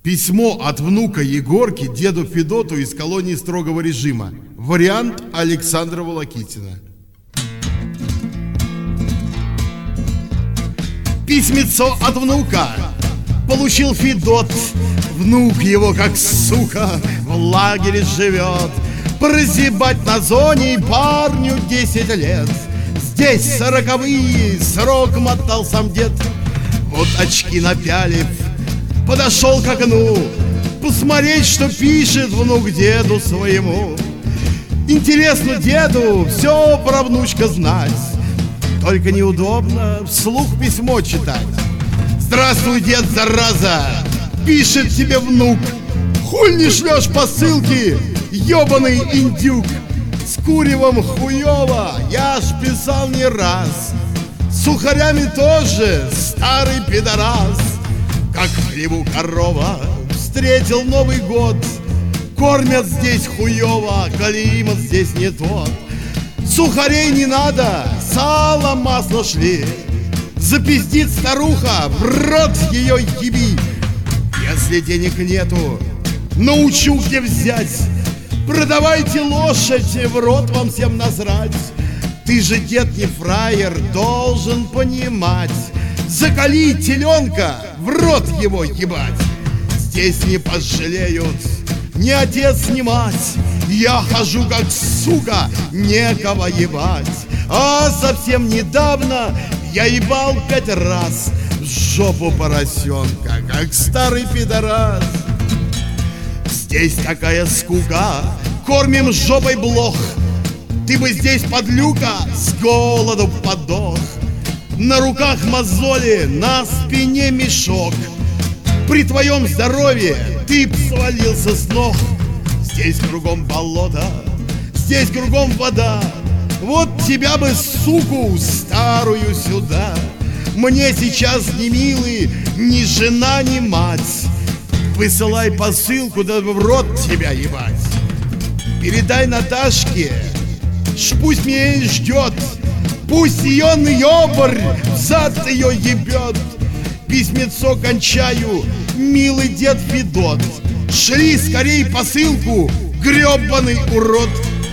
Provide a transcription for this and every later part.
Письмо от внука Егорки деду Федоту из колонии строгого режима. Вариант Александра Волокитина. Письмецо от внука получил Федот. Внук его, как сука, в лагере живет. Прозябать на зоне парню 10 лет. Здесь 40-е, срок мотал сам дед. Вот очки напялив, подошел к окну, посмотреть, что пишет внук деду своему. Интересно деду все про внучка знать, только неудобно вслух письмо читать. Здравствуй, дед, зараза, пишет тебе внук. Хуй не шлешь посылки, ебаный индюк. С куревом хуёво, я ж писал не раз. С сухарями тоже, старый пидорас. Как в хлеву корова, встретил Новый год. Кормят здесь хуёво, климат здесь не тот. Сухарей не надо, сало, масло шли. Запиздит старуха, в рот ее еби. Если денег нету, научу, где взять. Продавайте лошадь, в рот вам всем насрать. Ты же, дед, не фраер, должен понимать. Закали теленка, в рот его ебать. Здесь не пожалеют ни отец, ни мать. Я хожу как сука, некого ебать. А совсем недавно я ебал 5 раз в жопу поросенка, как старый пидорас. Здесь такая скука, кормим жопой блох. Ты бы здесь, подлюка, с голоду подох. На руках мозоли, на спине мешок. При твоем здоровье ты б свалился с ног. Здесь кругом болото, здесь кругом вода. Вот тебя бы, суку, старую сюда. Мне сейчас не милый, ни жена, ни мать. Высылай посылку, да в рот тебя ебать. Передай Наташке, пусть меня и ждет. Пусть ее ёбарь в зад ее ебет. Письмецо кончаю, милый дед Федот. Шли скорей посылку, гребаный урод.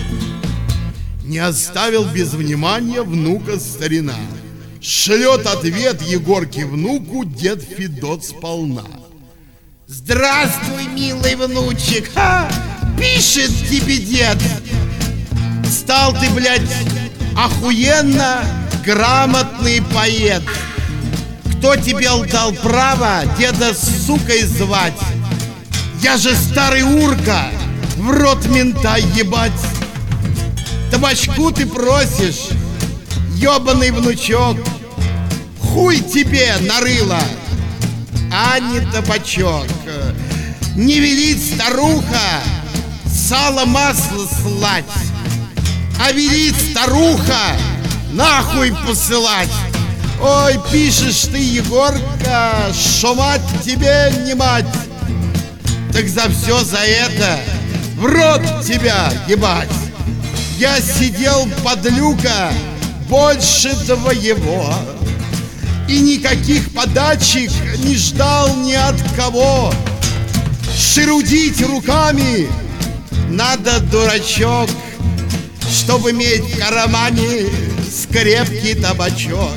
Не оставил без внимания внука старина. Шлет ответ Егорке внуку дед Федот сполна. Здравствуй, милый внучек, пишет тебе дед. Стал ты, блядь, охуенно грамотный поэт. Кто тебе дал право деда сукой звать? Я же старый урка, в рот мента ебать. Табачку ты просишь, ебаный внучок. Хуй тебе нарыло, а не табачок. Не велит старуха сало масло слать, а велит старуха нахуй посылать. Ой, пишешь ты, Егорка, шо мать тебе не мать. Так за все за это в рот тебя ебать. Я сидел, подлюка, больше твоего, и никаких подачек не ждал ни от кого. Шерудить руками надо, дурачок, чтобы иметь в кармане скрепкий табачок.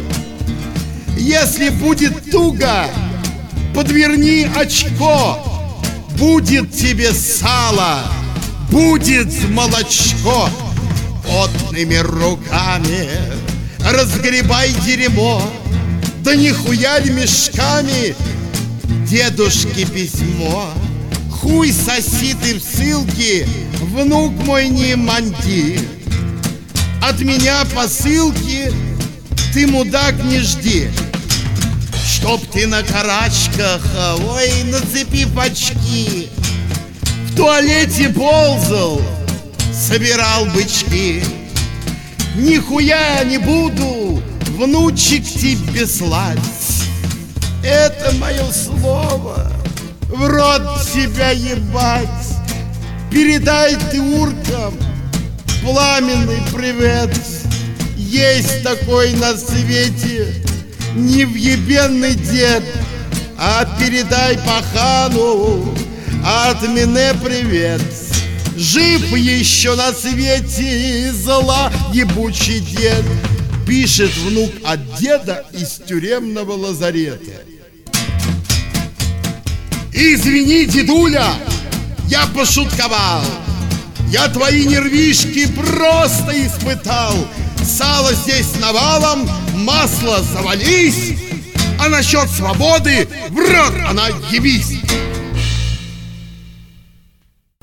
Если будет туго, подверни очко. Будет тебе сало, будет молочко. Потными руками разгребай дерьмо. Да нихуя ли мешками дедушке письмо. Хуй соси ты в ссылке, внук мой, не манди. От меня посылки ты, мудак, не жди. Чтоб ты на карачках, ой, нацепив очки, в туалете ползал, собирал бычки. Нихуя не буду, внучек, тебе слать. Это мое слово, в рот тебя ебать. Передай ты уркам пламенный привет. Есть такой на свете невъебенный дед а передай пахану от меня привет. Жив еще на свете зла ебучий дед, пишет внук от деда из тюремного лазарета. Извини, дедуля, я пошутковал. Я твои нервишки просто испытал. Сало здесь навалом, масло завались, а насчет свободы в рот она явись.